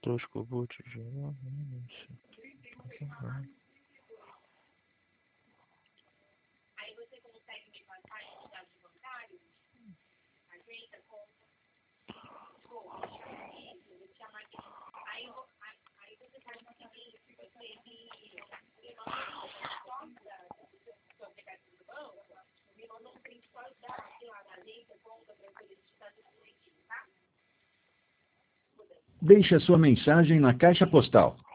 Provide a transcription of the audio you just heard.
Toscoboot geral. Aí você consegue me passar a entidade bancária? Ajeita como? Vou te chamar aqui. Aí você faz uma caminho, se você me manda seu aplicativo do banco, me manda um print só da agência, conta, para eu poder digitar tudo direitinho, tá? Deixe a sua mensagem na caixa postal